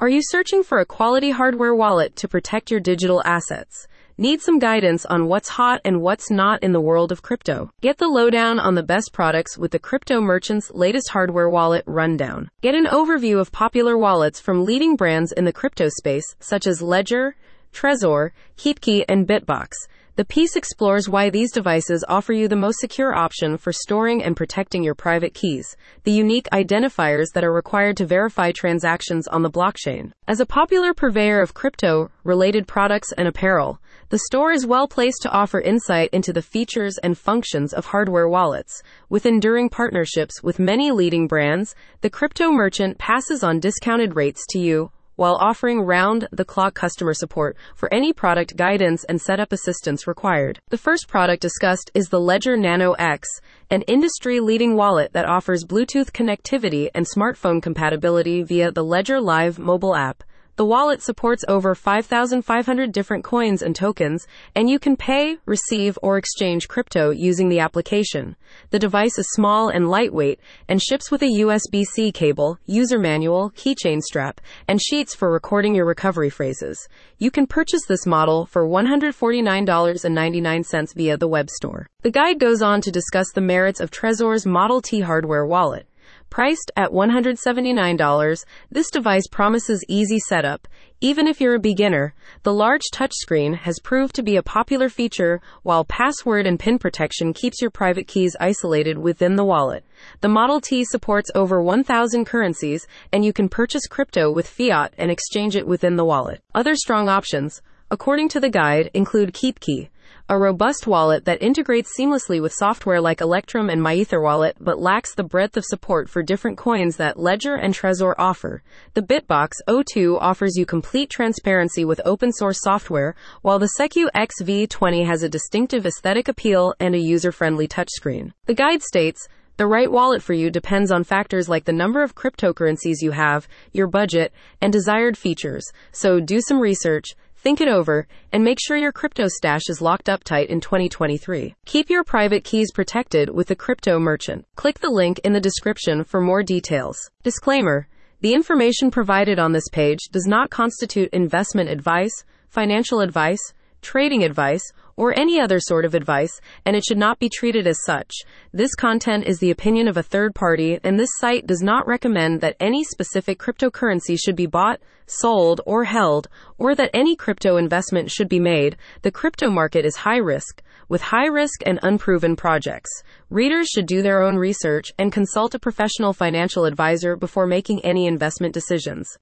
Are you searching for a quality hardware wallet to protect your digital assets? Need some guidance on what's hot and what's not in the world of crypto? Get the lowdown on the best products with the Crypto Merchant's latest hardware wallet rundown. Get an overview of popular wallets from leading brands in the crypto space, such as Ledger, Trezor, KeepKey, and Bitbox. The piece explores why these devices offer you the most secure option for storing and protecting your private keys, the unique identifiers that are required to verify transactions on the blockchain. As a popular purveyor of crypto-related products and apparel, the store is well placed to offer insight into the features and functions of hardware wallets. With enduring partnerships with many leading brands, the Crypto Merchant passes on discounted rates to you, while offering round-the-clock customer support for any product guidance and setup assistance required. The first product discussed is the Ledger Nano X, an industry-leading wallet that offers Bluetooth connectivity and smartphone compatibility via the Ledger Live mobile app. The wallet supports over 5,500 different coins and tokens, and you can pay, receive, or exchange crypto using the application. The device is small and lightweight and ships with a USB-C cable, user manual, keychain strap, and sheets for recording your recovery phrases. You can purchase this model for $149.99 via the web store. The guide goes on to discuss the merits of Trezor's Model T hardware wallet. Priced at $179, this device promises easy setup. Even if you're a beginner, the large touchscreen has proved to be a popular feature, while password and PIN protection keeps your private keys isolated within the wallet. The Model T supports over 1,000 currencies, and you can purchase crypto with fiat and exchange it within the wallet. Other strong options, according to the guide, include KeepKey, a robust wallet that integrates seamlessly with software like Electrum and MyEtherWallet, but lacks the breadth of support for different coins that Ledger and Trezor offer. The Bitbox O2 offers you complete transparency with open-source software, while the SecuX V20 has a distinctive aesthetic appeal and a user-friendly touchscreen. The guide states, the right wallet for you depends on factors like the number of cryptocurrencies you have, your budget, and desired features. So do some research, think it over, and make sure your crypto stash is locked up tight in 2023. Keep your private keys protected with the Crypto Merchant. Click the link in the description for more details. Disclaimer: the information provided on this page does not constitute investment advice, financial advice, trading advice, or any other sort of advice, and it should not be treated as such. This content is the opinion of a third party, and this site does not recommend that any specific cryptocurrency should be bought, sold, or held, or that any crypto investment should be made. The crypto market is high risk, with high risk and unproven projects. Readers should do their own research and consult a professional financial advisor before making any investment decisions.